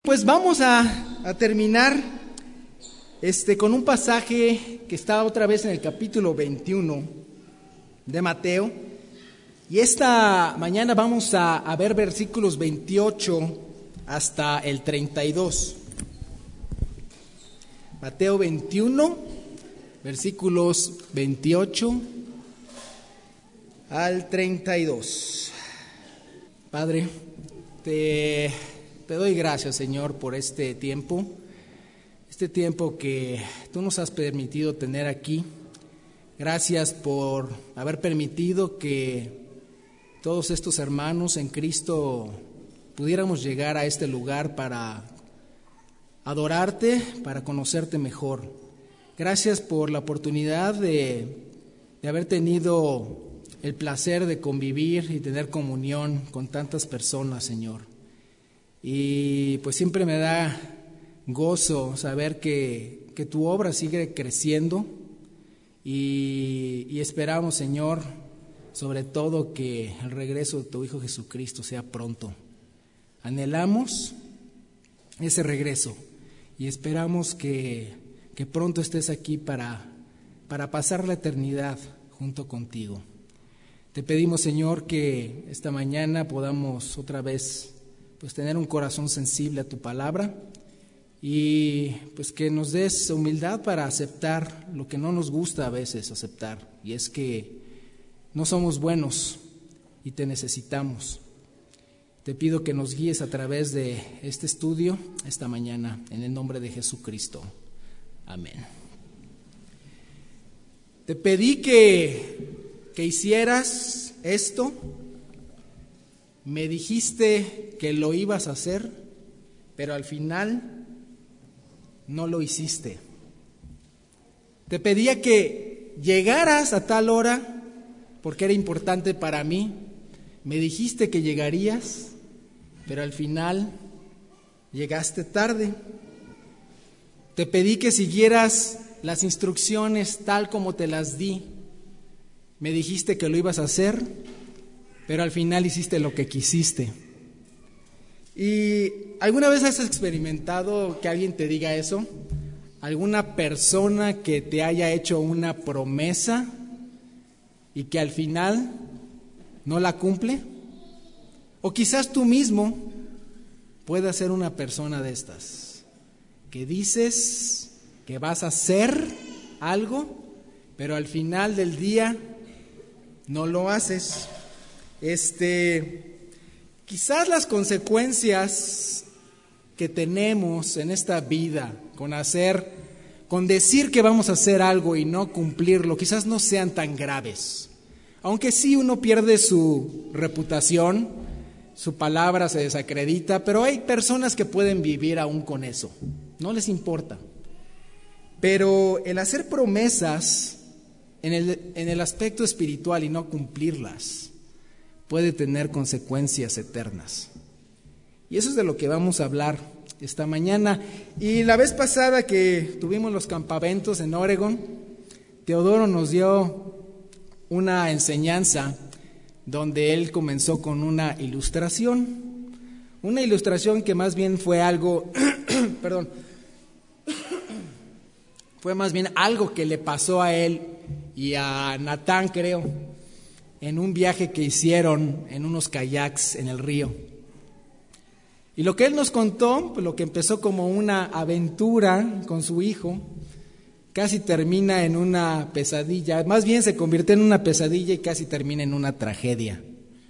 Pues vamos a terminar con un pasaje que está otra vez en el capítulo 21 de Mateo. Y esta mañana vamos a ver versículos 28 hasta el 32. Mateo 21, versículos 28 al 32. Padre, te doy gracias, Señor, por este tiempo que tú nos has permitido tener aquí. Gracias por haber permitido que todos estos hermanos en Cristo pudiéramos llegar a este lugar para adorarte, para conocerte mejor. Gracias por la oportunidad de haber tenido el placer de convivir y tener comunión con tantas personas, Señor. Y pues siempre me da gozo saber que tu obra sigue creciendo y esperamos, Señor, sobre todo que el regreso de tu Hijo Jesucristo sea pronto. Anhelamos ese regreso y esperamos que pronto estés aquí para pasar la eternidad junto contigo. Te pedimos, Señor, que esta mañana podamos otra vez pues tener un corazón sensible a tu palabra y pues que nos des humildad para aceptar lo que no nos gusta a veces aceptar, y es que no somos buenos y te necesitamos. Te pido que nos guíes a través de este estudio esta mañana, en el nombre de Jesucristo. Amén. Te pedí que hicieras esto. Me dijiste que lo ibas a hacer, pero al final no lo hiciste. Te pedía que llegaras a tal hora porque era importante para mí. Me dijiste que llegarías, pero al final llegaste tarde. Te pedí que siguieras las instrucciones tal como te las di. Me dijiste que lo ibas a hacer, pero al final hiciste lo que quisiste. ¿Y alguna vez has experimentado que alguien te diga eso? ¿Alguna persona que te haya hecho una promesa y que al final no la cumple? O quizás tú mismo puedas ser una persona de estas, que dices que vas a hacer algo, pero al final del día no lo haces. Quizás las consecuencias que tenemos en esta vida con decir que vamos a hacer algo y no cumplirlo, quizás no sean tan graves. Aunque sí uno pierde su reputación, su palabra se desacredita, pero hay personas que pueden vivir aún con eso, no les importa. Pero el hacer promesas en el aspecto espiritual y no cumplirlas puede tener consecuencias eternas. Y eso es de lo que vamos a hablar esta mañana. Y la vez pasada que tuvimos los campamentos en Oregon, Teodoro nos dio una enseñanza donde él comenzó con una ilustración que más bien fue algo, fue más bien algo que le pasó a él y a Natán, creo, en un viaje que hicieron en unos kayaks en el río. Y lo que él nos contó, pues lo que empezó como una aventura con su hijo, casi termina en una pesadilla, más bien se convirtió en una pesadilla y casi termina en una tragedia.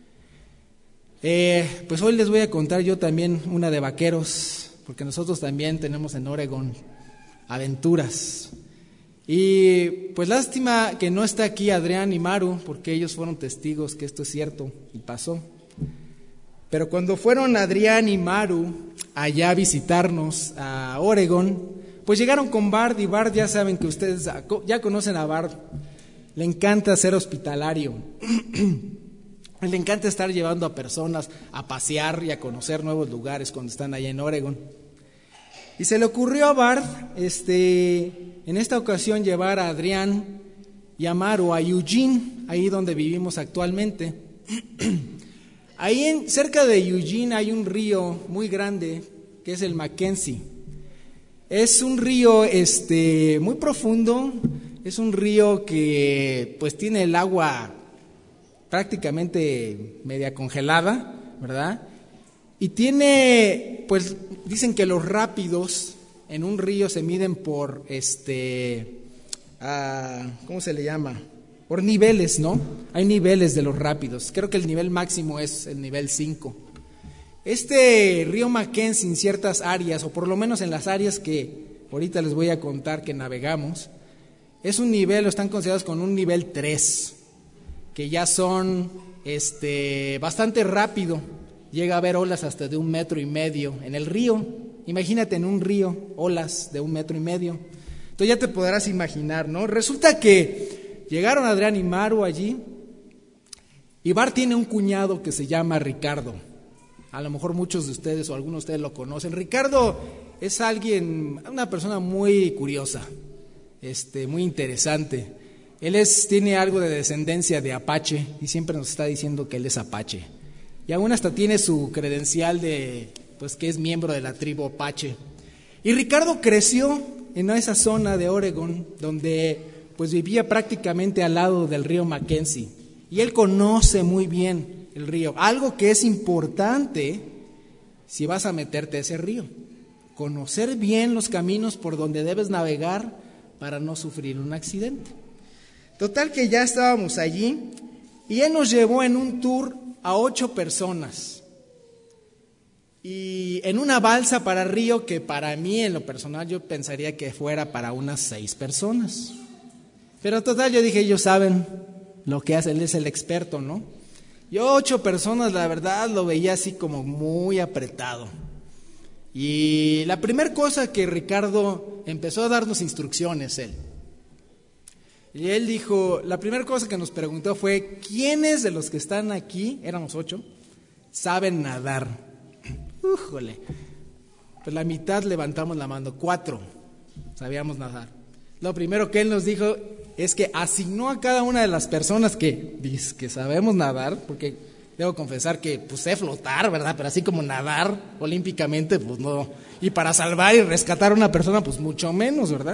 Pues hoy les voy a contar yo también una de vaqueros, porque nosotros también tenemos en Oregon aventuras. Y pues lástima que no está aquí Adrián y Maru, porque ellos fueron testigos que esto es cierto y pasó. Pero cuando fueron Adrián y Maru allá a visitarnos a Oregon, pues llegaron con Bart, y Bart, ya saben que ustedes ya conocen a Bart, le encanta ser hospitalario. Le encanta estar llevando a personas a pasear y a conocer nuevos lugares cuando están allá en Oregon. Y se le ocurrió a Bart, en esta ocasión, llevar a Adrián y a Maru a Eugene, ahí donde vivimos actualmente. Ahí cerca de Eugene hay un río muy grande que es el Mackenzie. Es un río muy profundo, es un río que pues tiene el agua prácticamente media congelada, ¿verdad? Y tiene, pues dicen que los rápidos en un río se miden por, ¿cómo se le llama? Por niveles, ¿no? Hay niveles de los rápidos. Creo que el nivel máximo es el nivel 5. Este río Mackenzie en ciertas áreas, o por lo menos en las áreas que ahorita les voy a contar que navegamos, es un nivel, lo están considerados con un nivel 3, que ya son bastante rápido. Llega a haber olas hasta de 1,5 metros en el río. Imagínate en un río, olas de 1,5 metros. Entonces ya te podrás imaginar, ¿no? Resulta que llegaron Adrián y Maru allí, y Bar tiene un cuñado que se llama Ricardo. A lo mejor muchos de ustedes o algunos de ustedes lo conocen. Ricardo es una persona muy curiosa, muy interesante. Él tiene algo de descendencia de apache y siempre nos está diciendo que él es apache. Y aún hasta tiene su credencial pues que es miembro de la tribu apache. Y Ricardo creció en esa zona de Oregon donde pues vivía prácticamente al lado del río Mackenzie. Y él conoce muy bien el río, algo que es importante si vas a meterte a ese río, conocer bien los caminos por donde debes navegar para no sufrir un accidente. Total que ya estábamos allí y él nos llevó en un tour a 8 personas y en una balsa para río que para mí en lo personal yo pensaría que fuera para unas 6 personas, pero total yo dije, ellos saben lo que hacen, él es el experto, ¿no? Yo 8 personas, la verdad, lo veía así como muy apretado. Y la primera cosa que Ricardo empezó a darnos instrucciones, él. Y él dijo, la primera cosa que nos preguntó fue, ¿quiénes de los que están aquí, éramos 8, saben nadar? Újole, pues la mitad levantamos la mano, 4 sabíamos nadar. Lo primero que él nos dijo es que asignó a cada una de las personas que sabemos nadar, porque debo confesar que pues sé flotar, ¿verdad? Pero así como nadar olímpicamente, pues no. Y para salvar y rescatar a una persona, pues mucho menos, ¿verdad?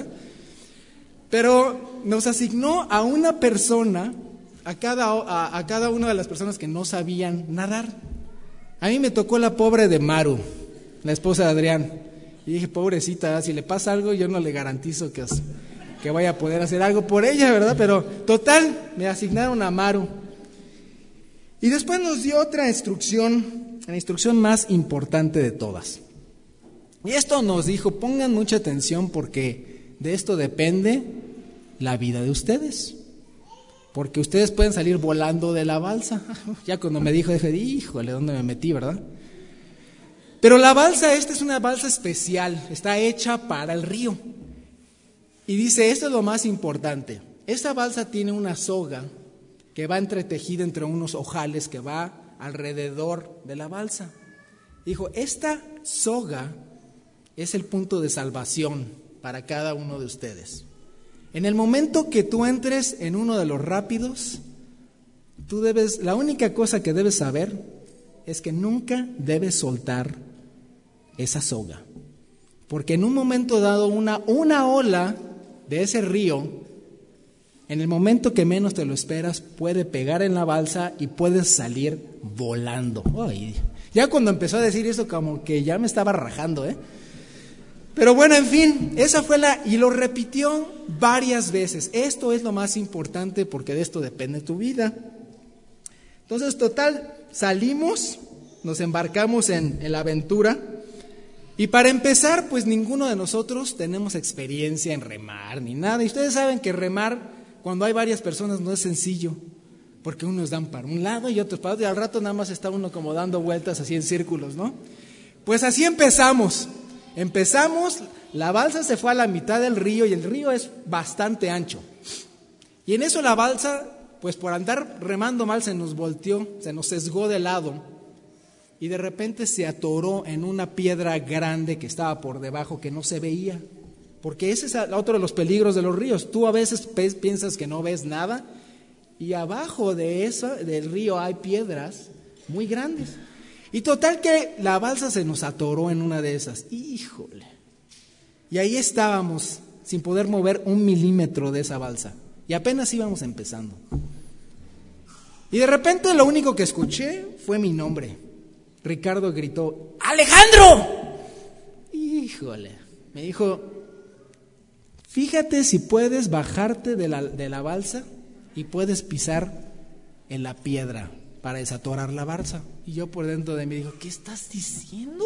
Pero nos asignó a una persona, a cada una de las personas que no sabían nadar. A mí me tocó la pobre de Maru, la esposa de Adrián. Y dije, pobrecita, si le pasa algo, yo no le garantizo que vaya a poder hacer algo por ella, ¿verdad? Pero total, me asignaron a Maru. Y después nos dio otra instrucción, la instrucción más importante de todas. Y esto nos dijo, pongan mucha atención porque de esto depende la vida de ustedes. Porque ustedes pueden salir volando de la balsa. Ya cuando me dijo, dije, híjole, ¿dónde me metí, verdad? Pero la balsa esta es una balsa especial, está hecha para el río. Y dice, esto es lo más importante, esta balsa tiene una soga que va entretejida entre unos ojales que va alrededor de la balsa. Dijo, esta soga es el punto de salvación para cada uno de ustedes. En el momento que tú entres en uno de los rápidos, la única cosa que debes saber es que nunca debes soltar esa soga. Porque en un momento dado, una ola de ese río, en el momento que menos te lo esperas, puede pegar en la balsa y puedes salir volando. Ay, ya cuando empezó a decir eso, como que ya me estaba rajando, Pero bueno, en fin, esa fue y lo repitió varias veces. Esto es lo más importante porque de esto depende tu vida. Entonces, total, salimos, nos embarcamos en la aventura. Y para empezar, pues ninguno de nosotros tenemos experiencia en remar ni nada. Y ustedes saben que remar cuando hay varias personas no es sencillo, porque unos dan para un lado y otros para otro, y al rato nada más está uno como dando vueltas así en círculos, ¿no? Pues así empezamos, la balsa se fue a la mitad del río y el río es bastante ancho. Y en eso la balsa, pues por andar remando mal se nos volteó, se nos sesgó de lado. Y de repente se atoró en una piedra grande que estaba por debajo que no se veía. Porque ese es otro de los peligros de los ríos. Tú a veces piensas que no ves nada y abajo de eso, del río hay piedras muy grandes. Y total que la balsa se nos atoró en una de esas. ¡Híjole! Y ahí estábamos, sin poder mover 1 milímetro de esa balsa. Y apenas íbamos empezando. Y de repente lo único que escuché fue mi nombre. Ricardo gritó, ¡Alejandro! Híjole, me dijo, fíjate si puedes bajarte de la balsa y puedes pisar en la piedra para desatorar la balsa. Y yo por dentro de mí digo, ¿qué estás diciendo?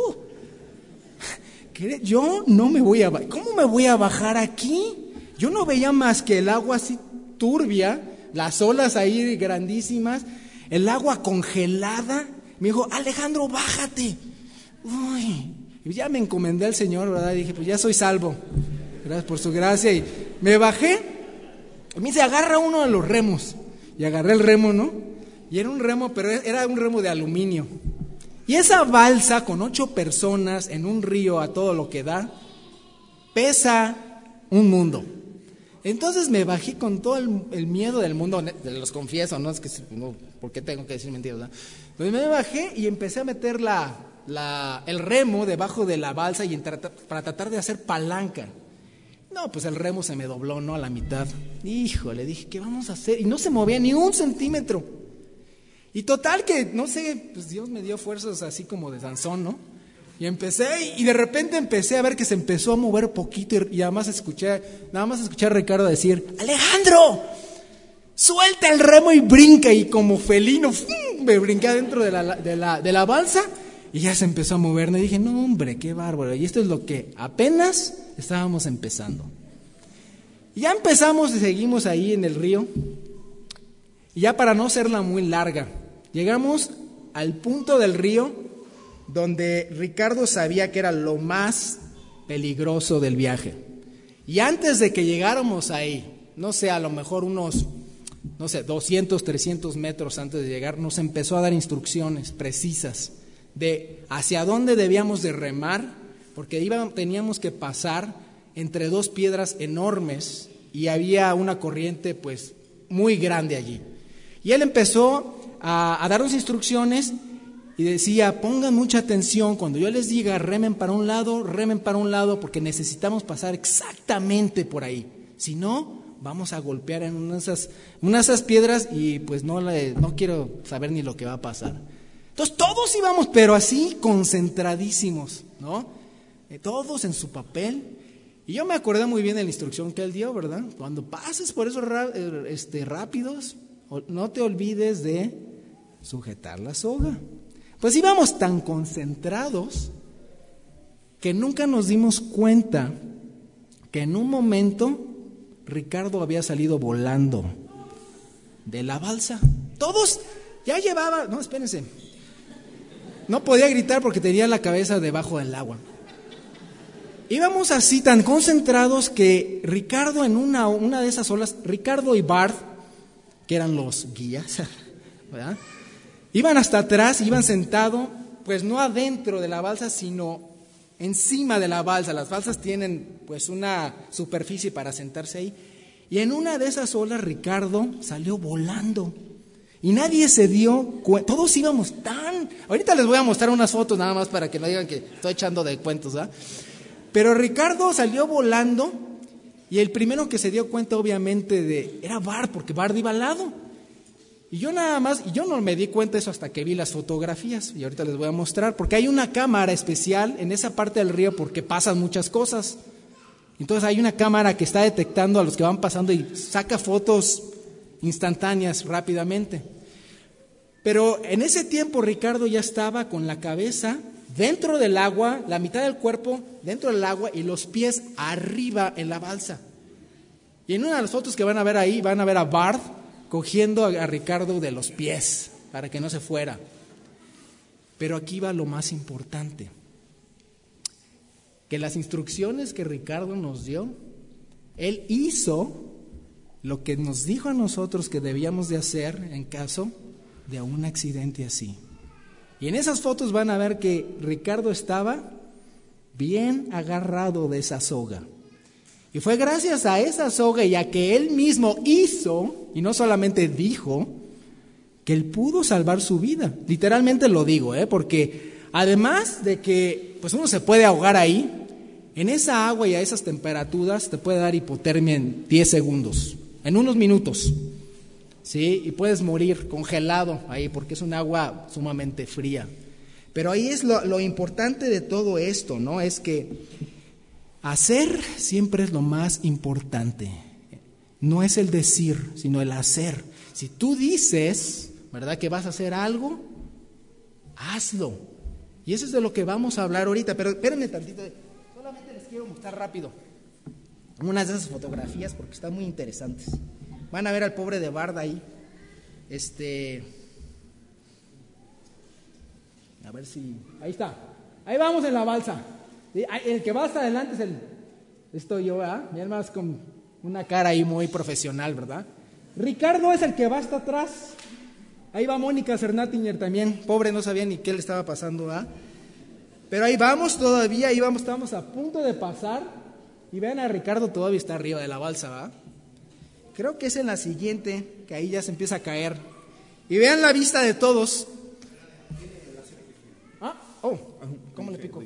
Yo no me voy a bajar. ¿Cómo me voy a bajar aquí? Yo no veía más que el agua así turbia, las olas ahí grandísimas, el agua congelada. Me dijo, Alejandro, bájate. Uy, y ya me encomendé al Señor, ¿verdad? Y dije, pues ya soy salvo. Gracias por su gracia. Y me bajé. Y me dice, agarra uno de los remos. Y agarré el remo, ¿no? Y era un remo, pero era un remo de aluminio. Y esa balsa con 8 personas en un río a todo lo que da, pesa un mundo. Entonces me bajé con todo el miedo del mundo, los confieso, no es que no, ¿por qué tengo que decir mentiras? ¿No? Entonces me bajé y empecé a meter el remo debajo de la balsa y para tratar de hacer palanca. No, pues el remo se me dobló, ¿no? A la mitad. Híjole, dije, ¿qué vamos a hacer? Y no se movía ni 1 centímetro. Y total que, no sé, pues Dios me dio fuerzas así como de Sansón, ¿no? Y de repente empecé a ver que se empezó a mover poquito y nada más escuché a Ricardo decir, Alejandro, suelta el remo y brinca, y como felino, me brinqué adentro de la balsa y ya se empezó a mover. Y dije, no hombre, qué bárbaro, y esto es lo que apenas estábamos empezando. Y ya empezamos y seguimos ahí en el río, y ya para no hacerla muy larga, llegamos al punto del río donde Ricardo sabía que era lo más peligroso del viaje. Y antes de que llegáramos ahí, no sé, a lo mejor unos, 200, 300 metros antes de llegar, nos empezó a dar instrucciones precisas de hacia dónde debíamos de remar, porque teníamos que pasar entre 2 piedras enormes y había una corriente pues muy grande allí. Y él empezó a darnos instrucciones y decía, pongan mucha atención, cuando yo les diga remen para un lado, porque necesitamos pasar exactamente por ahí. Si no, vamos a golpear en una de esas piedras y pues no quiero saber ni lo que va a pasar. Entonces todos íbamos, pero así concentradísimos, ¿no? Todos en su papel. Y yo me acordé muy bien de la instrucción que él dio, ¿verdad? Cuando pases por esos rápidos, no te olvides de sujetar la soga. Pues íbamos tan concentrados que nunca nos dimos cuenta que en un momento Ricardo había salido volando de la balsa. Todos ya llevaban, no, espérense, no podía gritar porque tenía la cabeza debajo del agua. Íbamos así tan concentrados que Ricardo en una de esas olas, Ricardo y Bart, que eran los guías, ¿verdad?, iban hasta atrás, iban sentados, pues no adentro de la balsa, sino encima de la balsa. Las balsas tienen pues una superficie para sentarse ahí. Y en una de esas olas Ricardo salió volando. Y nadie se dio cuenta. Todos íbamos tan... Ahorita les voy a mostrar unas fotos nada más para que no digan que estoy echando de cuentos, ¿verdad? Pero Ricardo salió volando y el primero que se dio cuenta obviamente era Bart, porque Bart iba al lado. Y yo no me di cuenta de eso hasta que vi las fotografías, y ahorita les voy a mostrar, porque hay una cámara especial en esa parte del río porque pasan muchas cosas. Entonces hay una cámara que está detectando a los que van pasando y saca fotos instantáneas rápidamente. Pero en ese tiempo Ricardo ya estaba con la cabeza dentro del agua, la mitad del cuerpo dentro del agua y los pies arriba en la balsa. Y en una de las fotos que van a ver ahí, van a ver a Bart cogiendo a Ricardo de los pies para que no se fuera. Pero aquí va lo más importante, que las instrucciones que Ricardo nos dio, él hizo lo que nos dijo a nosotros que debíamos de hacer en caso de un accidente así. Y en esas fotos van a ver que Ricardo estaba bien agarrado de esa soga. Y fue gracias a esa soga y a que él mismo hizo, y no solamente dijo, que Él pudo salvar su vida. Literalmente lo digo, porque además de que pues uno se puede ahogar ahí, en esa agua y a esas temperaturas te puede dar hipotermia en 10 segundos, en unos minutos, ¿sí? Y puedes morir congelado ahí porque es un agua sumamente fría. Pero ahí es lo importante de todo esto, ¿no? Es que hacer siempre es lo más importante. No es el decir, sino el hacer. Si tú dices, ¿verdad?, que vas a hacer algo, hazlo. Y eso es de lo que vamos a hablar ahorita. Pero espérenme tantito. Solamente les quiero mostrar rápido unas de esas fotografías porque están muy interesantes. Van a ver al pobre de Bart ahí. A ver si... Ahí está. Ahí vamos en la balsa. El que va hasta adelante estoy yo, ¿verdad? Mi hermano es con una cara ahí muy profesional, ¿verdad? Ricardo es el que va hasta atrás. Ahí va Mónica Cernatinger también. Pobre, no sabía ni qué le estaba pasando, ¿verdad? Pero ahí vamos todavía, estamos a punto de pasar. Y vean a Ricardo, todavía está arriba de la balsa, ¿verdad? Creo que es en la siguiente, que ahí ya se empieza a caer. Y vean la vista de todos. ¿Cómo le pico?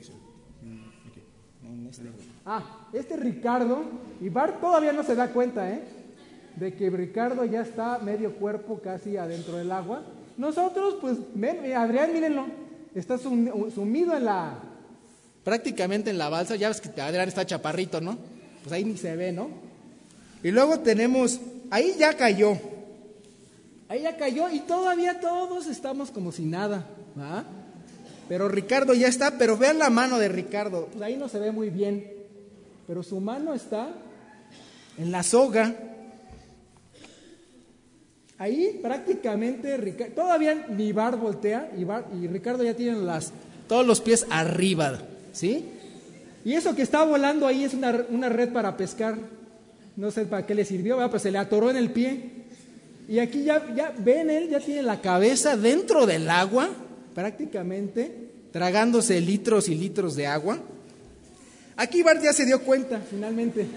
Este Ricardo, y Bart todavía no se da cuenta, de que Ricardo ya está medio cuerpo casi adentro del agua. Nosotros, pues, Adrián, mírenlo, está sumido prácticamente en la balsa. Ya ves que Adrián está chaparrito, ¿no? Pues ahí ni se ve, ¿no? Y luego tenemos, ahí ya cayó y todavía todos estamos como si nada, ¿verdad? Pero Ricardo ya está, pero vean la mano de Ricardo, pues ahí no se ve muy bien, pero su mano está en la soga. Ahí prácticamente todavía ni Bart voltea y Ricardo ya tiene todos los pies arriba, ¿sí? Y eso que está volando ahí es una red para pescar, no sé para qué le sirvió, ¿verdad? Pues se le atoró en el pie. Y aquí ya ven, él ya tiene la cabeza dentro del agua, prácticamente, tragándose litros y litros de agua. Aquí Bart ya se dio cuenta, finalmente.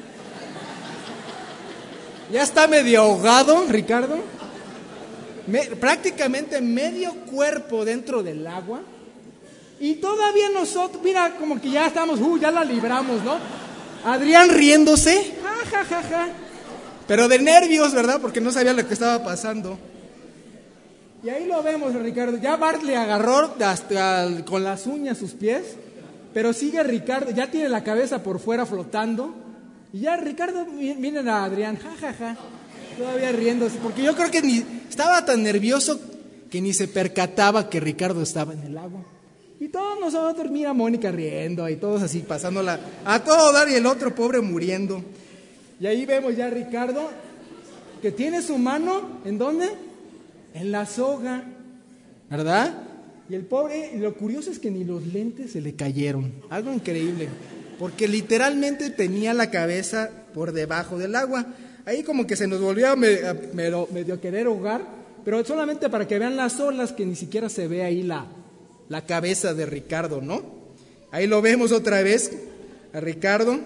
Ya está medio ahogado, Ricardo. Prácticamente medio cuerpo dentro del agua. Y todavía nosotros, mira, como que ya estamos, ya la libramos, ¿no? Adrián riéndose, ja. Pero de nervios, ¿verdad? Porque no sabía lo que estaba pasando. Y ahí lo vemos, Ricardo. Ya Bart le agarró hasta con las uñas sus pies, pero sigue Ricardo, ya tiene la cabeza por fuera flotando. Y ya Ricardo, miren a Adrián, ja. Todavía riéndose, porque yo creo que estaba tan nervioso que ni se percataba que Ricardo estaba en el agua. Y todos nosotros, mira a Mónica riendo, y todos así pasándola a todo dar, y el otro pobre muriendo. Y ahí vemos ya a Ricardo, que tiene su mano, ¿en dónde? En la soga, ¿verdad? Y el pobre, lo curioso es que ni los lentes se le cayeron, algo increíble, porque literalmente tenía la cabeza por debajo del agua. Ahí como que se nos volvió a medio querer ahogar, pero solamente para que vean las olas, que ni siquiera se ve ahí la cabeza de Ricardo, ¿no? Ahí lo vemos otra vez, a Ricardo.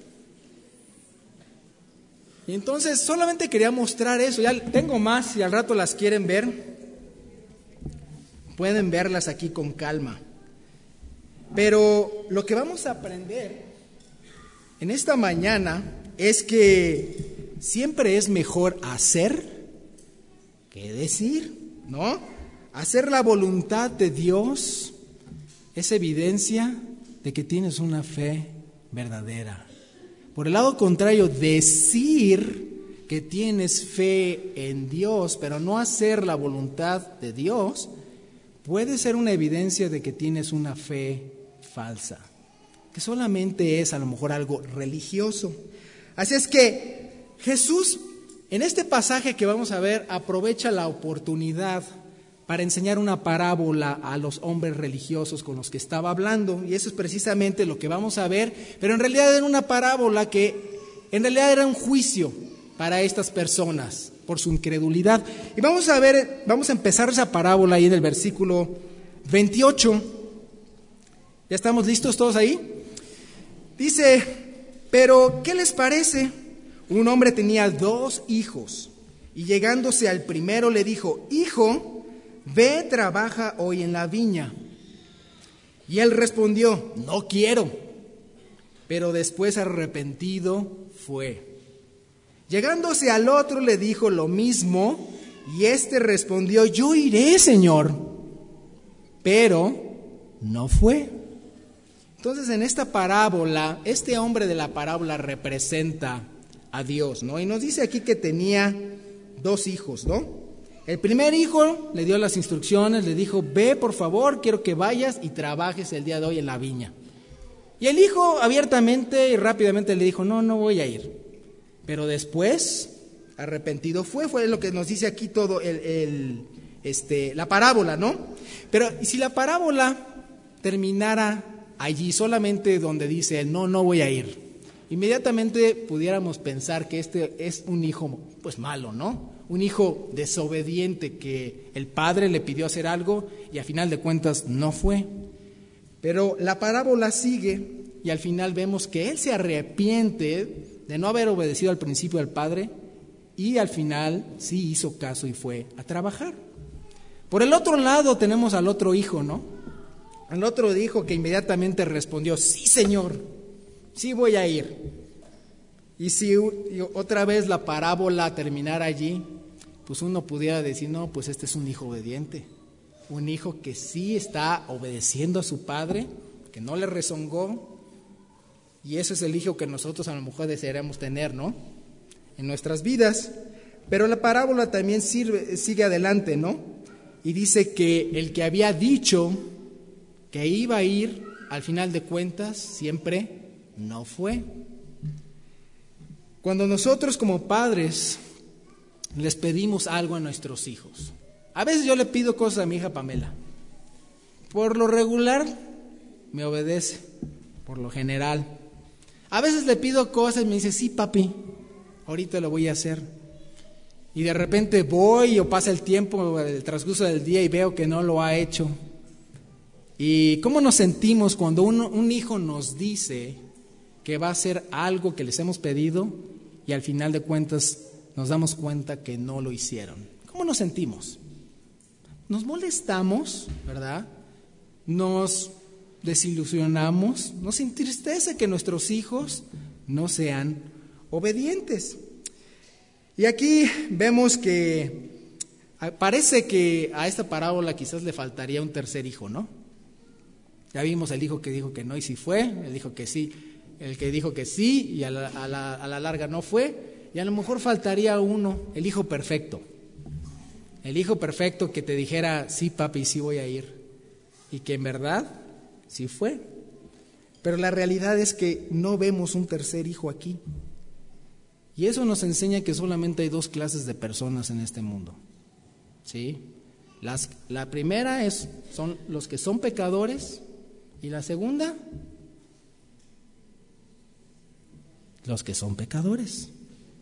Y entonces solamente quería mostrar eso. Ya tengo más, si al rato las quieren ver, pueden verlas aquí con calma. Pero lo que vamos a aprender en esta mañana es que siempre es mejor hacer que decir, ¿no? Hacer la voluntad de Dios es evidencia de que tienes una fe verdadera. Por el lado contrario, decir que tienes fe en Dios, pero no hacer la voluntad de Dios, puede ser una evidencia de que tienes una fe falsa, que solamente es a lo mejor algo religioso. Así es que Jesús, en este pasaje que vamos a ver, aprovecha la oportunidad para enseñar una parábola a los hombres religiosos con los que estaba hablando, y eso es precisamente lo que vamos a ver, pero en realidad era una parábola que en realidad era un juicio para estas personas por su incredulidad. Y vamos a empezar esa parábola ahí en el versículo 28. ¿Ya estamos listos todos ahí? Dice, pero ¿qué les parece? Un hombre tenía 2 hijos, y llegándose al primero le dijo, hijo, ve, trabaja hoy en la viña. Y él respondió, no quiero. Pero después arrepentido fue. Llegándose al otro le dijo lo mismo, y éste respondió, yo iré, Señor. Pero no fue. Entonces en esta parábola, este hombre de la parábola representa a Dios, ¿no? Y nos dice aquí que tenía 2 hijos, ¿no? El primer hijo le dio las instrucciones, le dijo, ve por favor, quiero que vayas y trabajes el día de hoy en la viña. Y el hijo abiertamente y rápidamente le dijo, no voy a ir. Pero después, arrepentido fue lo que nos dice aquí todo la parábola, ¿no? Pero si la parábola terminara allí, solamente donde dice, no voy a ir, inmediatamente pudiéramos pensar que este es un hijo, pues malo, ¿no? Un hijo desobediente que el padre le pidió hacer algo y a final de cuentas no fue. Pero la parábola sigue y al final vemos que él se arrepiente de no haber obedecido al principio al padre y al final sí hizo caso y fue a trabajar. Por el otro lado tenemos al otro hijo, ¿no? El otro hijo que inmediatamente respondió, sí, Señor, sí voy a ir. Y si otra vez la parábola terminara allí, pues uno pudiera decir, no, pues este es un hijo obediente, un hijo que sí está obedeciendo a su padre, que no le rezongó, y ese es el hijo que nosotros a lo mejor desearíamos tener, ¿no? En nuestras vidas. Pero la parábola también sigue adelante, ¿no? Y dice que el que había dicho que iba a ir, al final de cuentas, siempre no fue. Cuando nosotros como padres les pedimos algo a nuestros hijos, a veces yo le pido cosas a mi hija Pamela, por lo regular me obedece, por lo general. A veces le pido cosas y me dice, sí papi, ahorita lo voy a hacer. Y de repente voy o pasa el tiempo, el transcurso del día y veo que no lo ha hecho. ¿Y cómo nos sentimos cuando un hijo nos dice que va a hacer algo que les hemos pedido y al final de cuentas nos damos cuenta que no lo hicieron? ¿Cómo nos sentimos? Nos molestamos, ¿verdad? Nos desilusionamos, nos entristece que nuestros hijos no sean obedientes. Y aquí vemos que parece que a esta parábola quizás le faltaría un tercer hijo, ¿no? Ya vimos el hijo que dijo que no y sí fue, el hijo que sí, el que dijo que sí y a la larga no fue, y a lo mejor faltaría uno, el hijo perfecto que te dijera, sí papi, sí voy a ir, y que en verdad sí fue. Pero la realidad es que no vemos un tercer hijo aquí, y eso nos enseña que solamente hay 2 clases de personas en este mundo, ¿sí? La primera son los que son pecadores. ¿Y la segunda? Los que son pecadores.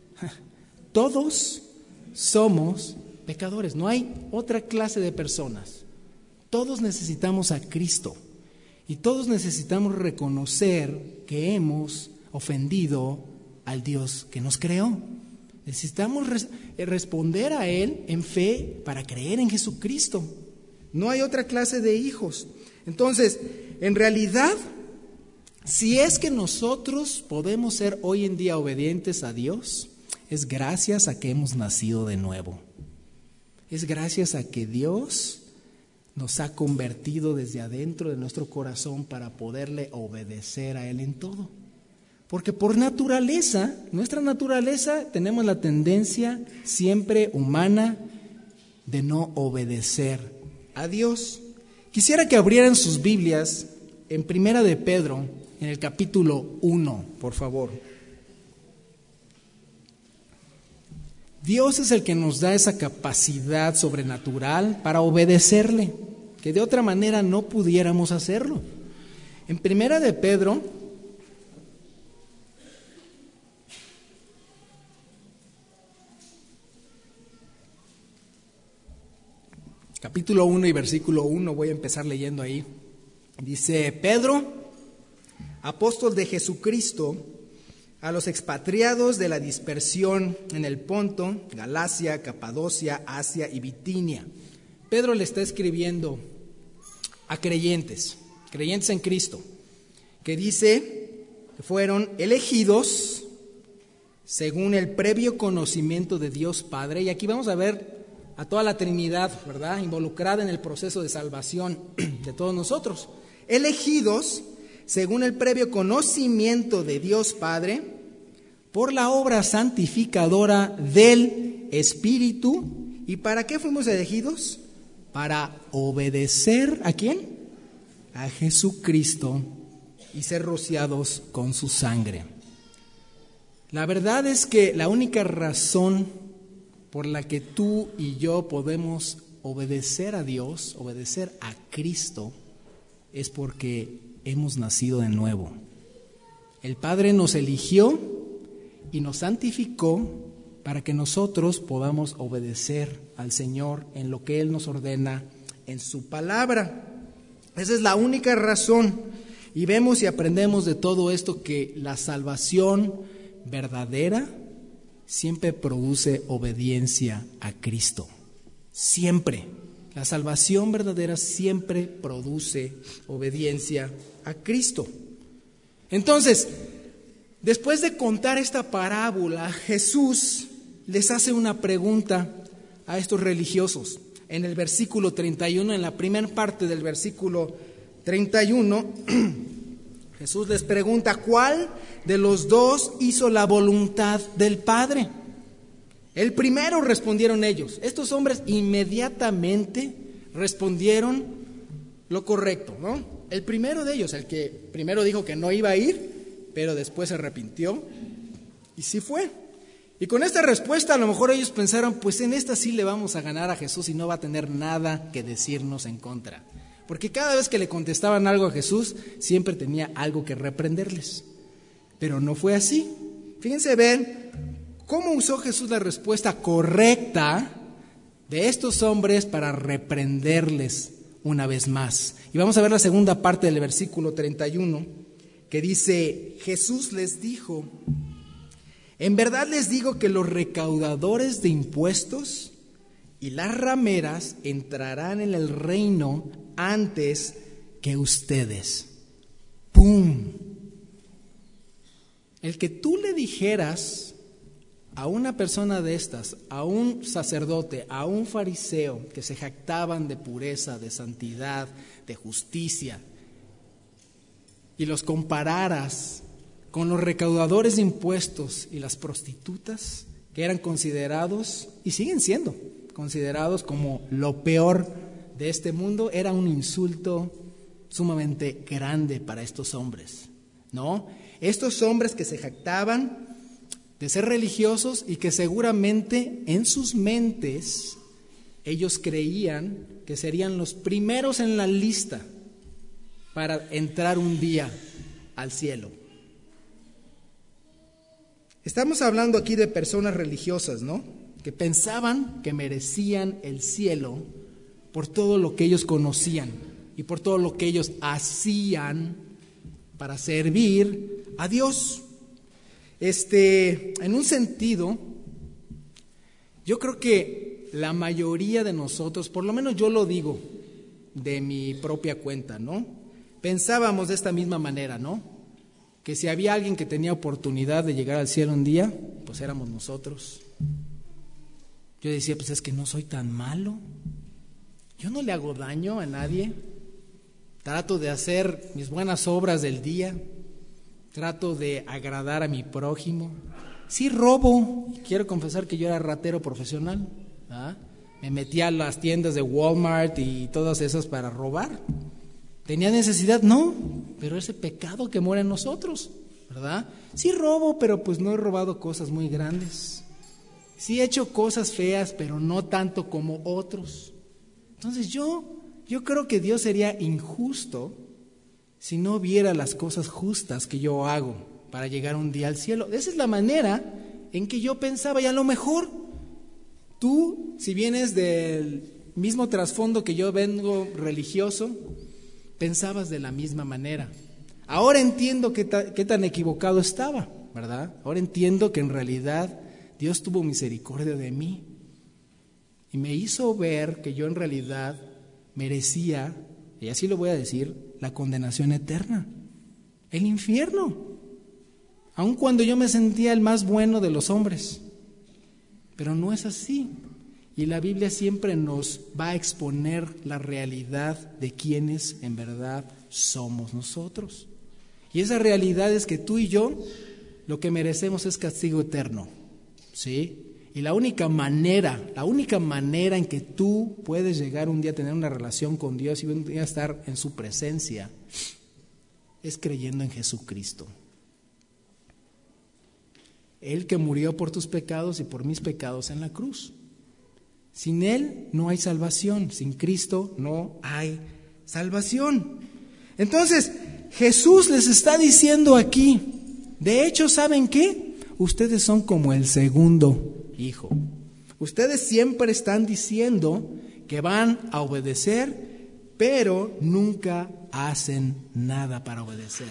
Todos somos pecadores, no hay otra clase de personas. Todos necesitamos a Cristo y todos necesitamos reconocer que hemos ofendido al Dios que nos creó. Necesitamos responder a Él en fe para creer en Jesucristo. No hay otra clase de hijos. Entonces, en realidad, si es que nosotros podemos ser hoy en día obedientes a Dios, es gracias a que hemos nacido de nuevo. Es gracias a que Dios nos ha convertido desde adentro de nuestro corazón para poderle obedecer a Él en todo. Porque por naturaleza, nuestra naturaleza, tenemos la tendencia siempre humana de no obedecer a Dios. Quisiera que abrieran sus Biblias en Primera de Pedro, en el capítulo 1, por favor. Dios es el que nos da esa capacidad sobrenatural para obedecerle, que de otra manera no pudiéramos hacerlo. En Primera de Pedro, capítulo 1 y versículo 1, voy a empezar leyendo ahí. Dice: Pedro, apóstol de Jesucristo, a los expatriados de la dispersión en el Ponto, Galacia, Capadocia, Asia y Bitinia, Pedro le está escribiendo a creyentes en Cristo, que dice que fueron elegidos según el previo conocimiento de Dios Padre. Y aquí vamos a ver a toda la Trinidad, ¿verdad?, involucrada en el proceso de salvación de todos nosotros. Elegidos según el previo conocimiento de Dios Padre, por la obra santificadora del Espíritu. ¿Y para qué fuimos elegidos? Para obedecer, ¿a quién? A Jesucristo, y ser rociados con su sangre. La verdad es que la única razón por la que tú y yo podemos obedecer a Dios, obedecer a Cristo, es porque hemos nacido de nuevo. El Padre nos eligió y nos santificó para que nosotros podamos obedecer al Señor en lo que Él nos ordena en su palabra. Esa es la única razón. Y vemos y aprendemos de todo esto que la salvación verdadera siempre produce obediencia a Cristo. Siempre. La salvación verdadera siempre produce obediencia a Cristo. Entonces, después de contar esta parábola, Jesús les hace una pregunta a estos religiosos. En el versículo 31, en la primera parte del versículo 31, Jesús les pregunta: ¿cuál de los dos hizo la voluntad del Padre? El primero, respondieron ellos. Estos hombres inmediatamente respondieron lo correcto, ¿no? El primero de ellos, el que primero dijo que no iba a ir, pero después se arrepintió y sí fue. Y con esta respuesta a lo mejor ellos pensaron, pues en esta sí le vamos a ganar a Jesús y no va a tener nada que decirnos en contra. Porque cada vez que le contestaban algo a Jesús, siempre tenía algo que reprenderles. Pero no fue así. Fíjense, ven cómo usó Jesús la respuesta correcta de estos hombres para reprenderles una vez más. Y vamos a ver la segunda parte del versículo 31, que dice: Jesús les dijo: en verdad les digo que los recaudadores de impuestos y las rameras entrarán en el reino antes que ustedes. ¡Pum! El que tú le dijeras a una persona de estas, a un sacerdote, a un fariseo que se jactaban de pureza, de santidad, de justicia, y los compararas con los recaudadores de impuestos y las prostitutas, que eran considerados, y siguen siendo considerados como lo peor de este mundo, era un insulto sumamente grande para estos hombres, ¿no? Estos hombres que se jactaban de ser religiosos y que seguramente en sus mentes ellos creían que serían los primeros en la lista para entrar un día al cielo. Estamos hablando aquí de personas religiosas, ¿no?, que pensaban que merecían el cielo por todo lo que ellos conocían y por todo lo que ellos hacían para servir a Dios. En un sentido, yo creo que la mayoría de nosotros, por lo menos yo lo digo de mi propia cuenta, ¿no?, pensábamos de esta misma manera, ¿no?, que si había alguien que tenía oportunidad de llegar al cielo un día, pues éramos nosotros. Yo decía, pues es que no soy tan malo, yo no le hago daño a nadie, trato de hacer mis buenas obras del día, trato de agradar a mi prójimo. Sí robo, quiero confesar que yo era ratero profesional, ¿ah? Me metía a las tiendas de Walmart y todas esas para robar. ¿Tenía necesidad? No, pero ese pecado que mora en nosotros, ¿verdad? Sí robo, pero pues no he robado cosas muy grandes. Sí he hecho cosas feas, pero no tanto como otros. Entonces yo creo que Dios sería injusto si no viera las cosas justas que yo hago para llegar un día al cielo. Esa es la manera en que yo pensaba, y a lo mejor tú, si vienes del mismo trasfondo que yo vengo religioso, pensabas de la misma manera. Ahora entiendo qué tan equivocado estaba, ¿verdad? Ahora entiendo que en realidad Dios tuvo misericordia de mí y me hizo ver que yo en realidad merecía, y así lo voy a decir, la condenación eterna, el infierno, aun cuando yo me sentía el más bueno de los hombres. Pero no es así. Y la Biblia siempre nos va a exponer la realidad de quiénes en verdad somos nosotros. Y esa realidad es que tú y yo lo que merecemos es castigo eterno, ¿sí? Y la única manera en que tú puedes llegar un día a tener una relación con Dios y un día estar en su presencia es creyendo en Jesucristo. Él que murió por tus pecados y por mis pecados en la cruz. Sin Él no hay salvación, sin Cristo no hay salvación. Entonces, Jesús les está diciendo aquí, de hecho, ¿saben qué? Ustedes son como el segundo hijo. Ustedes siempre están diciendo que van a obedecer, pero nunca hacen nada para obedecer.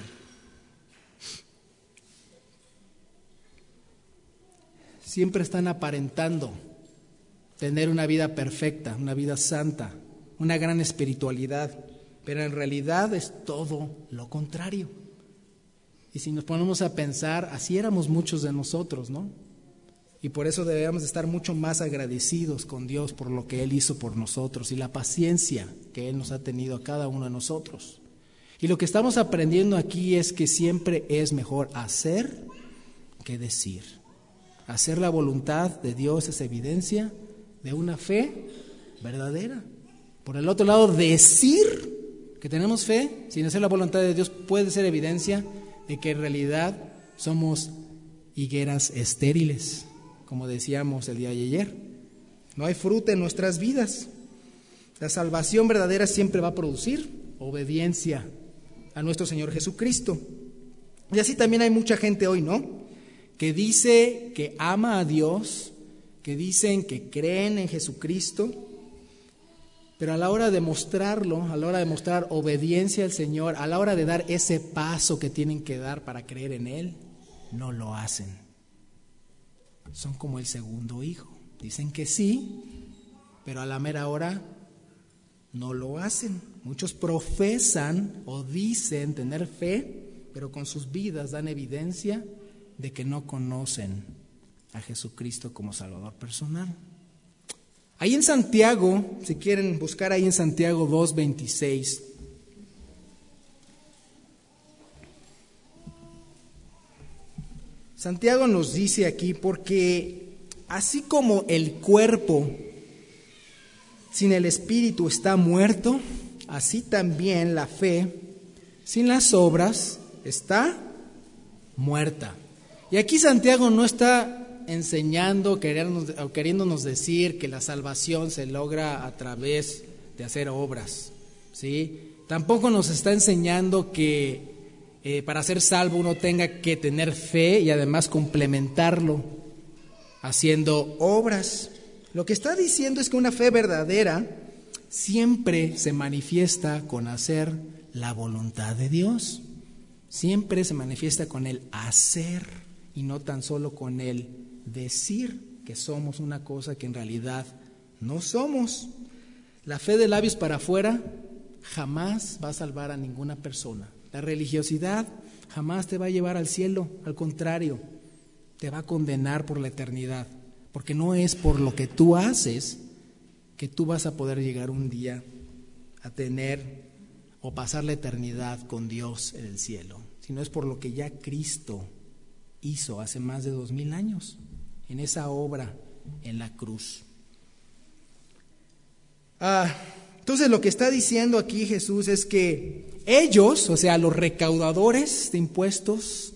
Siempre están aparentando tener una vida perfecta, una vida santa, una gran espiritualidad, pero en realidad es todo lo contrario. Y si nos ponemos a pensar, así éramos muchos de nosotros, ¿no? Y por eso debemos estar mucho más agradecidos con Dios por lo que Él hizo por nosotros y la paciencia que Él nos ha tenido a cada uno de nosotros. Y lo que estamos aprendiendo aquí es que siempre es mejor hacer que decir. Hacer la voluntad de Dios es evidencia de una fe verdadera. Por el otro lado, decir que tenemos fe sin hacer la voluntad de Dios puede ser evidencia de que en realidad somos higueras estériles, como decíamos el día de ayer. No hay fruto en nuestras vidas. La salvación verdadera siempre va a producir obediencia a nuestro Señor Jesucristo. Y así también hay mucha gente hoy, ¿no?, que dice que ama a Dios, que dicen que creen en Jesucristo, pero a la hora de mostrarlo, a la hora de mostrar obediencia al Señor, a la hora de dar ese paso que tienen que dar para creer en Él, no lo hacen. Son como el segundo hijo. Dicen que sí, pero a la mera hora no lo hacen. Muchos profesan o dicen tener fe, pero con sus vidas dan evidencia de que no conocen a Jesucristo como Salvador personal. Ahí en Santiago, si quieren buscar ahí en Santiago 2:26, Santiago nos dice aquí, porque así como el cuerpo sin el espíritu está muerto, así también la fe sin las obras está muerta. Y aquí Santiago no está enseñando, queriéndonos decir que la salvación se logra a través de hacer obras, ¿sí? Tampoco nos está enseñando que para ser salvo uno tenga que tener fe y además complementarlo haciendo obras. Lo que está diciendo es que una fe verdadera siempre se manifiesta con hacer la voluntad de Dios. Siempre se manifiesta con el hacer y no tan solo con el decir que somos una cosa que en realidad no somos. La fe de labios para afuera jamás va a salvar a ninguna persona. La religiosidad jamás te va a llevar al cielo, al contrario, te va a condenar por la eternidad, porque no es por lo que tú haces que tú vas a poder llegar un día a tener o pasar la eternidad con Dios en el cielo, sino es por lo que ya Cristo hizo hace más de 2000 años, en esa obra en la cruz. Entonces lo que está diciendo aquí Jesús es que ellos, o sea, los recaudadores de impuestos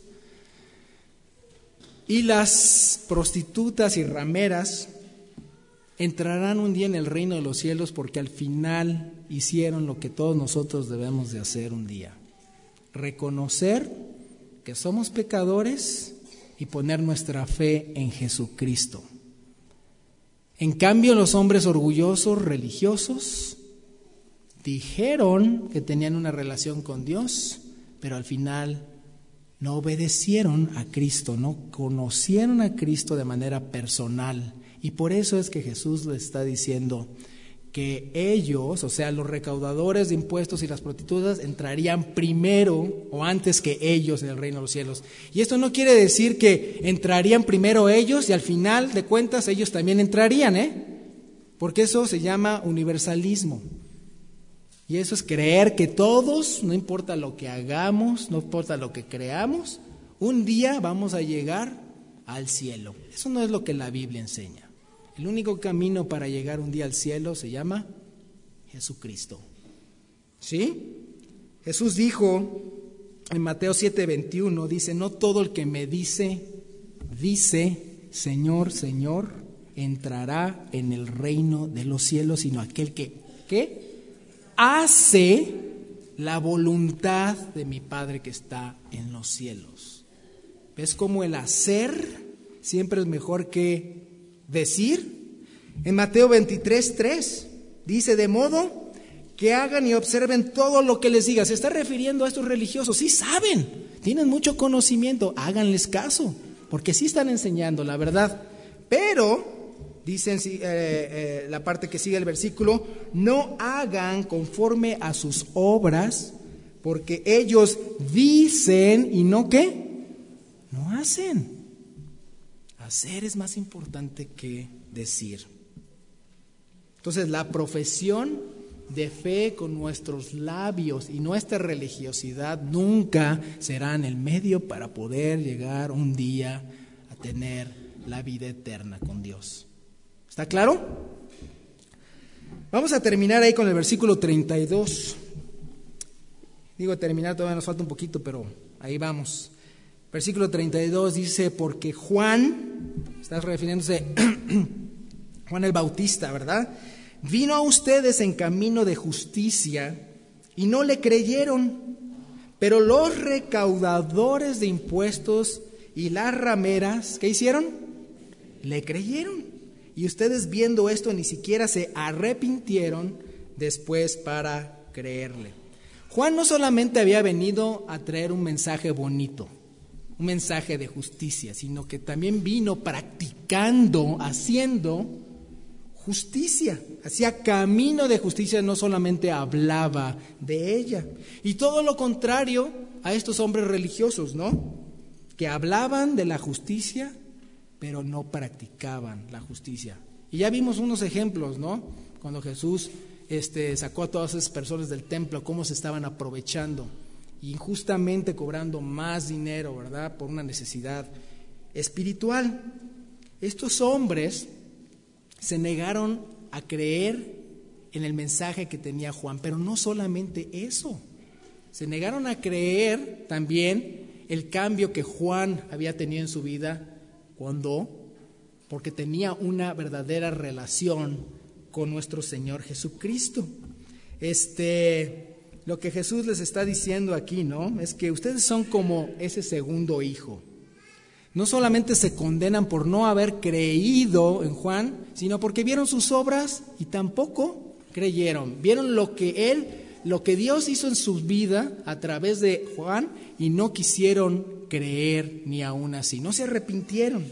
y las prostitutas y rameras, entrarán un día en el reino de los cielos porque al final hicieron lo que todos nosotros debemos de hacer un día: reconocer que somos pecadores y poner nuestra fe en Jesucristo. En cambio, los hombres orgullosos, religiosos, dijeron que tenían una relación con Dios, pero al final no obedecieron a Cristo, no conocieron a Cristo de manera personal Y por eso es que Jesús les está diciendo que ellos, o sea, los recaudadores de impuestos y las prostitutas, entrarían primero o antes que ellos en el reino de los cielos. Y esto no quiere decir que entrarían primero ellos y al final de cuentas ellos también entrarían, porque eso se llama universalismo. Y eso es creer que todos, no importa lo que hagamos, no importa lo que creamos, un día vamos a llegar al cielo. Eso no es lo que la Biblia enseña. El único camino para llegar un día al cielo se llama Jesucristo. ¿Sí? Jesús dijo en Mateo 7:21, dice, no todo el que me dice, Señor, Señor, entrará en el reino de los cielos, sino aquel que, ¿qué? Hace la voluntad de mi Padre que está en los cielos. ¿Ves cómo el hacer siempre es mejor que decir? En Mateo 23:3 dice, de modo que hagan y observen todo lo que les diga. Se está refiriendo a estos religiosos, sí saben, tienen mucho conocimiento, háganles caso, porque sí están enseñando la verdad. Pero dicen la parte que sigue el versículo, no hagan conforme a sus obras, porque ellos dicen y no ¿qué? No hacen. Hacer es más importante que decir. Entonces, la profesión de fe con nuestros labios y nuestra religiosidad nunca serán el medio para poder llegar un día a tener la vida eterna con Dios. ¿Está claro? Vamos a terminar ahí con el versículo 32. Digo terminar, todavía nos falta un poquito, pero ahí vamos. Versículo 32 dice, porque Juan, está refiriéndose Juan el Bautista, ¿verdad? Vino a ustedes en camino de justicia y no le creyeron, pero los recaudadores de impuestos y las rameras, ¿qué hicieron? Le creyeron. Y ustedes viendo esto ni siquiera se arrepintieron después para creerle. Juan no solamente había venido a traer un mensaje bonito, un mensaje de justicia, sino que también vino practicando, haciendo justicia, hacía camino de justicia, no solamente hablaba de ella. Y todo lo contrario a estos hombres religiosos, ¿no? Que hablaban de la justicia, pero no practicaban la justicia. Y ya vimos unos ejemplos, ¿no? Cuando Jesús sacó a todas esas personas del templo, cómo se estaban aprovechando, injustamente cobrando más dinero, ¿verdad? Por una necesidad espiritual. Estos hombres se negaron a creer en el mensaje que tenía Juan, pero no solamente eso, se negaron a creer también el cambio que Juan había tenido en su vida porque tenía una verdadera relación con nuestro Señor Jesucristo. Lo que Jesús les está diciendo aquí, ¿no? Es que ustedes son como ese segundo hijo. No solamente se condenan por no haber creído en Juan, sino porque vieron sus obras y tampoco creyeron. Vieron lo que Dios hizo en su vida a través de Juan y no quisieron creer ni aún así. No se arrepintieron.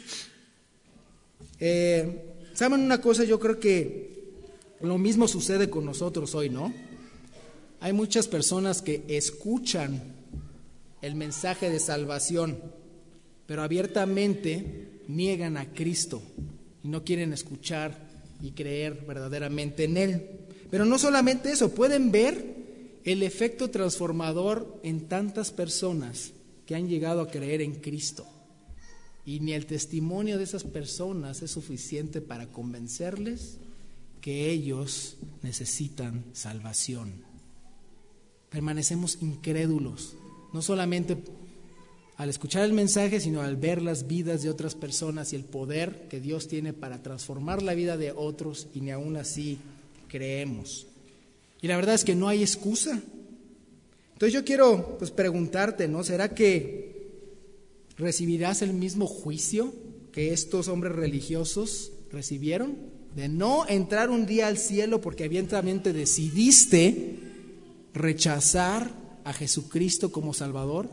¿Saben una cosa? Yo creo que lo mismo sucede con nosotros hoy, ¿no? Hay muchas personas que escuchan el mensaje de salvación, pero abiertamente niegan a Cristo y no quieren escuchar y creer verdaderamente en Él. Pero no solamente eso, pueden ver el efecto transformador en tantas personas que han llegado a creer en Cristo. Y ni el testimonio de esas personas es suficiente para convencerles que ellos necesitan salvación. Permanecemos incrédulos, no solamente al escuchar el mensaje, sino al ver las vidas de otras personas y el poder que Dios tiene para transformar la vida de otros, y ni aún así creemos. Y la verdad es que no hay excusa. Entonces yo quiero preguntarte, ¿no? ¿Será que recibirás el mismo juicio que estos hombres religiosos recibieron? De no entrar un día al cielo porque abiertamente decidiste rechazar a Jesucristo como Salvador.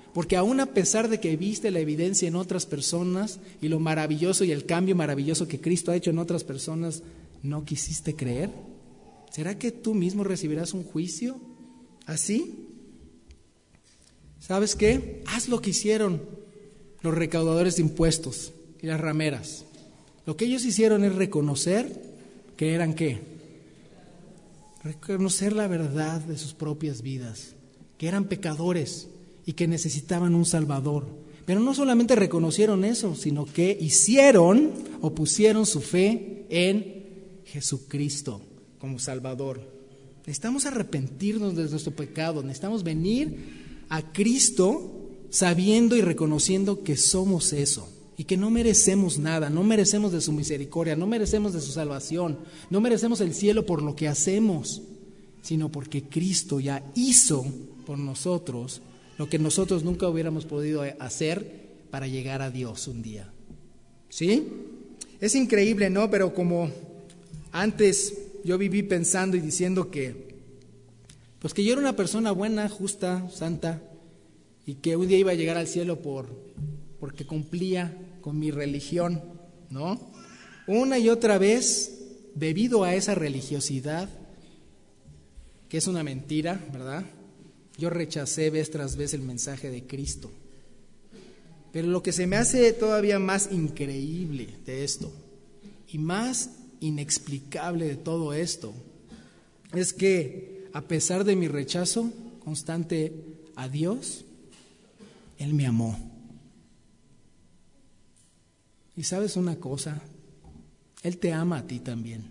Porque aún a pesar de que viste la evidencia en otras personas y lo maravilloso y el cambio maravilloso que Cristo ha hecho en otras personas, ¿no quisiste creer? ¿Será que tú mismo recibirás un juicio así? ¿Sabes qué? Haz lo que hicieron los recaudadores de impuestos y las rameras. Lo que ellos hicieron es reconocer que eran ¿qué? Reconocer la verdad de sus propias vidas, que eran pecadores y que necesitaban un Salvador. Pero no solamente reconocieron eso, sino que hicieron o pusieron su fe en Jesucristo como Salvador. Necesitamos arrepentirnos de nuestro pecado, necesitamos venir a Cristo sabiendo y reconociendo que somos eso y que no merecemos nada, no merecemos de su misericordia, no merecemos de su salvación, no merecemos el cielo por lo que hacemos, sino porque Cristo ya hizo por nosotros lo que nosotros nunca hubiéramos podido hacer para llegar a Dios un día. ¿Sí? Es increíble, ¿no? Pero como antes yo viví pensando y diciendo que pues que yo era una persona buena, justa, santa, y que un día iba a llegar al cielo porque cumplía con mi religión, ¿no? Una y otra vez, debido a esa religiosidad, que es una mentira, ¿verdad? Yo rechacé vez tras vez el mensaje de Cristo. Pero lo que se me hace todavía más increíble de esto, y más inexplicable de todo esto, es que a pesar de mi rechazo constante a Dios, Él me amó. Y sabes una cosa, Él te ama a ti también.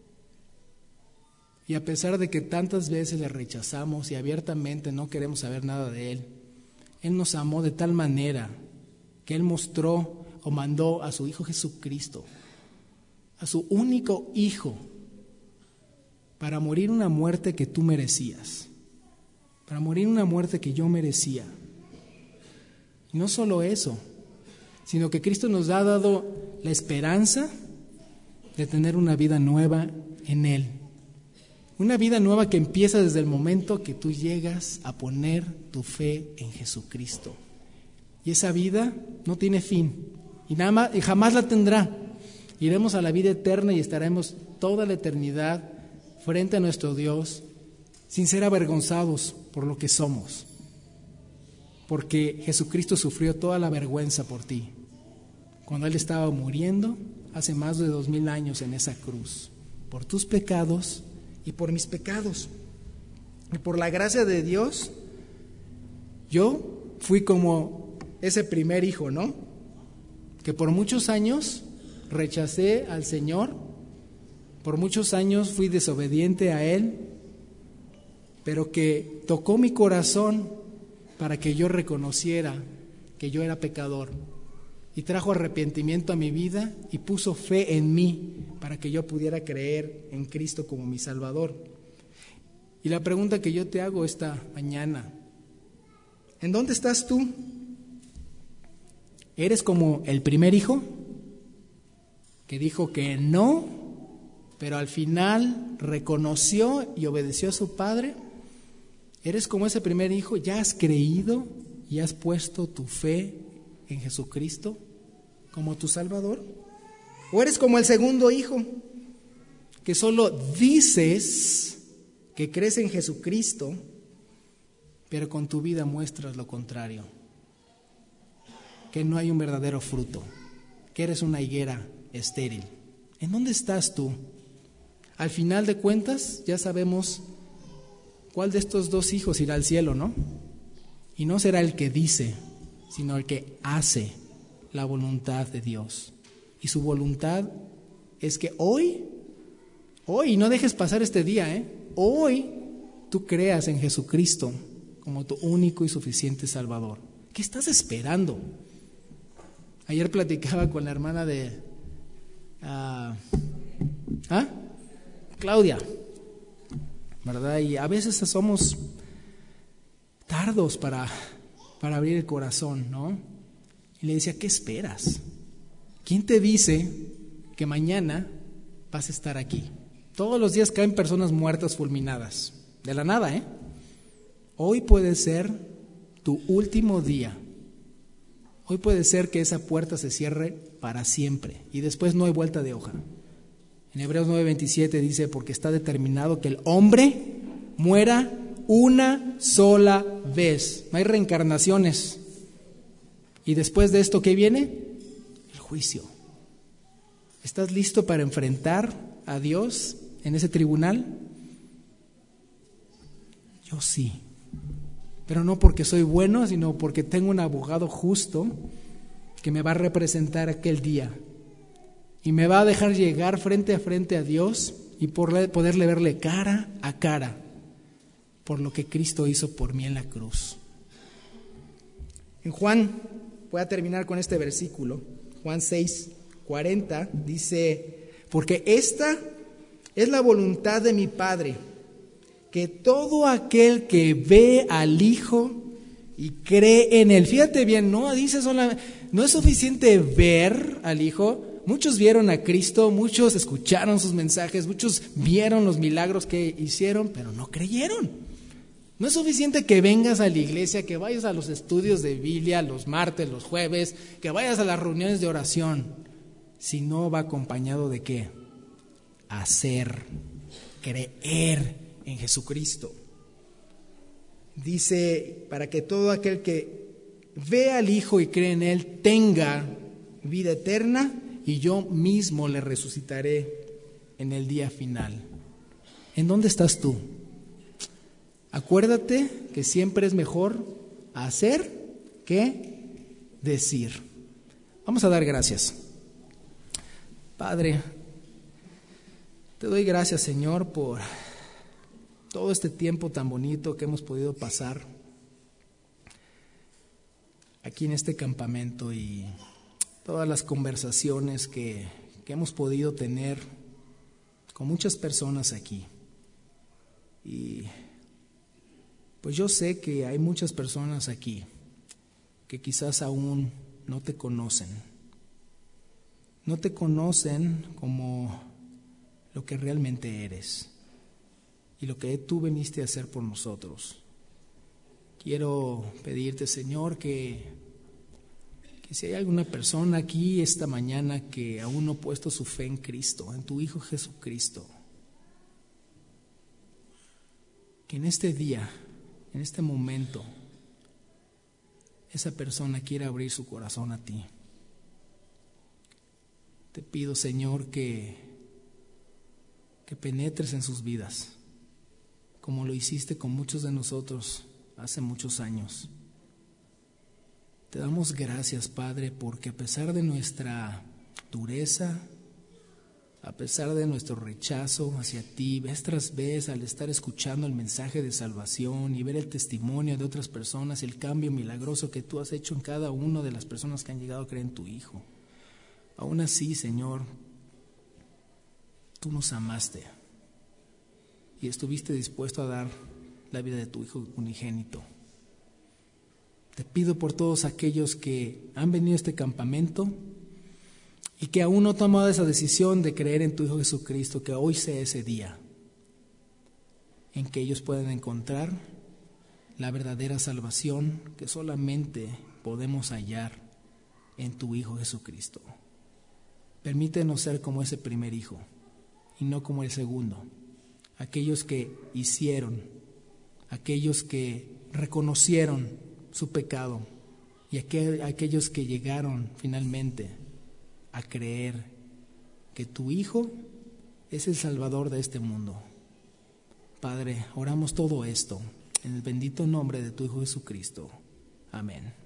Y a pesar de que tantas veces le rechazamos y abiertamente no queremos saber nada de Él, Él nos amó de tal manera que Él mostró o mandó a su Hijo Jesucristo, a su único Hijo, para morir una muerte que tú merecías, para morir una muerte que yo merecía. Y no solo eso, sino que Cristo nos ha dado la esperanza de tener una vida nueva en Él. Una vida nueva que empieza desde el momento que tú llegas a poner tu fe en Jesucristo. Y esa vida no tiene fin y jamás la tendrá. Iremos a la vida eterna y estaremos toda la eternidad frente a nuestro Dios sin ser avergonzados por lo que somos. Porque Jesucristo sufrió toda la vergüenza por ti cuando Él estaba muriendo hace más de 2000 años en esa cruz, por tus pecados y por mis pecados. Y por la gracia de Dios, yo fui como ese primer hijo, ¿no? Que por muchos años rechacé al Señor, por muchos años fui desobediente a Él, pero que tocó mi corazón para que yo reconociera que yo era pecador y trajo arrepentimiento a mi vida y puso fe en mí para que yo pudiera creer en Cristo como mi Salvador. Y la pregunta que yo te hago esta mañana, ¿en dónde estás tú? ¿Eres como el primer hijo que dijo que no, pero al final reconoció y obedeció a su padre? ¿Eres como ese primer hijo? ¿Ya has creído y has puesto tu fe en Jesucristo como tu Salvador? ¿O eres como el segundo hijo que solo dices que crees en Jesucristo, pero con tu vida muestras lo contrario? Que no hay un verdadero fruto, que eres una higuera estéril. ¿En dónde estás tú? Al final de cuentas, ya sabemos cuál de estos dos hijos irá al cielo, ¿no? Y no será el que dice, sino el que hace la voluntad de Dios. Y su voluntad es que hoy, no dejes pasar este día, hoy tú creas en Jesucristo como tu único y suficiente Salvador. ¿Qué estás esperando? Ayer platicaba con la hermana de Claudia, ¿verdad? Y a veces somos tardos para abrir el corazón, ¿no? Y le decía, ¿qué esperas? ¿Quién te dice que mañana vas a estar aquí? Todos los días caen personas muertas fulminadas, de la nada, Hoy puede ser tu último día. Hoy puede ser que esa puerta se cierre para siempre y después no hay vuelta de hoja. En Hebreos 9:27 dice, porque está determinado que el hombre muera una sola vez. No hay reencarnaciones. Y después de esto, ¿qué viene? El juicio. ¿Estás listo para enfrentar a Dios en ese tribunal? Yo sí. Pero no porque soy bueno, sino porque tengo un abogado justo que me va a representar aquel día. Y me va a dejar llegar frente a frente a Dios y poderle verle cara a cara por lo que Cristo hizo por mí en la cruz. En Juan, voy a terminar con este versículo, Juan 6:40, dice, porque esta es la voluntad de mi Padre, que todo aquel que ve al Hijo y cree en Él, fíjate bien, no dice solamente, no es suficiente ver al Hijo. Muchos vieron a Cristo, muchos escucharon sus mensajes, muchos vieron los milagros que hicieron, pero no creyeron. No es suficiente que vengas a la iglesia, que vayas a los estudios de Biblia los martes, los jueves, que vayas a las reuniones de oración, si no va acompañado de ¿qué? Hacer, creer en Jesucristo. Dice, para que todo aquel que ve al Hijo y cree en Él tenga vida eterna, y yo mismo le resucitaré en el día final. ¿En dónde estás tú? Acuérdate que siempre es mejor hacer que decir. Vamos a dar gracias. Padre, te doy gracias, Señor, por todo este tiempo tan bonito que hemos podido pasar aquí en este campamento y todas las conversaciones que hemos podido tener con muchas personas aquí. Y pues yo sé que hay muchas personas aquí que quizás aún no te conocen. No te conocen como lo que realmente eres y lo que tú viniste a hacer por nosotros. Quiero pedirte, Señor, que si hay alguna persona aquí esta mañana que aún no ha puesto su fe en Cristo, en tu Hijo Jesucristo, que en este día, en este momento, esa persona quiera abrir su corazón a ti. Te pido, Señor, que penetres en sus vidas, como lo hiciste con muchos de nosotros hace muchos años. Te damos gracias, Padre, porque a pesar de nuestra dureza, a pesar de nuestro rechazo hacia ti, vez tras vez, al estar escuchando el mensaje de salvación y ver el testimonio de otras personas, el cambio milagroso que tú has hecho en cada una de las personas que han llegado a creer en tu Hijo, aún así, Señor, tú nos amaste y estuviste dispuesto a dar la vida de tu Hijo unigénito. Te pido por todos aquellos que han venido a este campamento y que aún no han tomado esa decisión de creer en tu Hijo Jesucristo, que hoy sea ese día en que ellos puedan encontrar la verdadera salvación que solamente podemos hallar en tu Hijo Jesucristo. Permítenos ser como ese primer hijo y no como el segundo. Aquellos que hicieron, aquellos que reconocieron su pecado y aquellos que llegaron finalmente a creer que tu Hijo es el Salvador de este mundo. Padre, oramos todo esto en el bendito nombre de tu Hijo Jesucristo. Amén.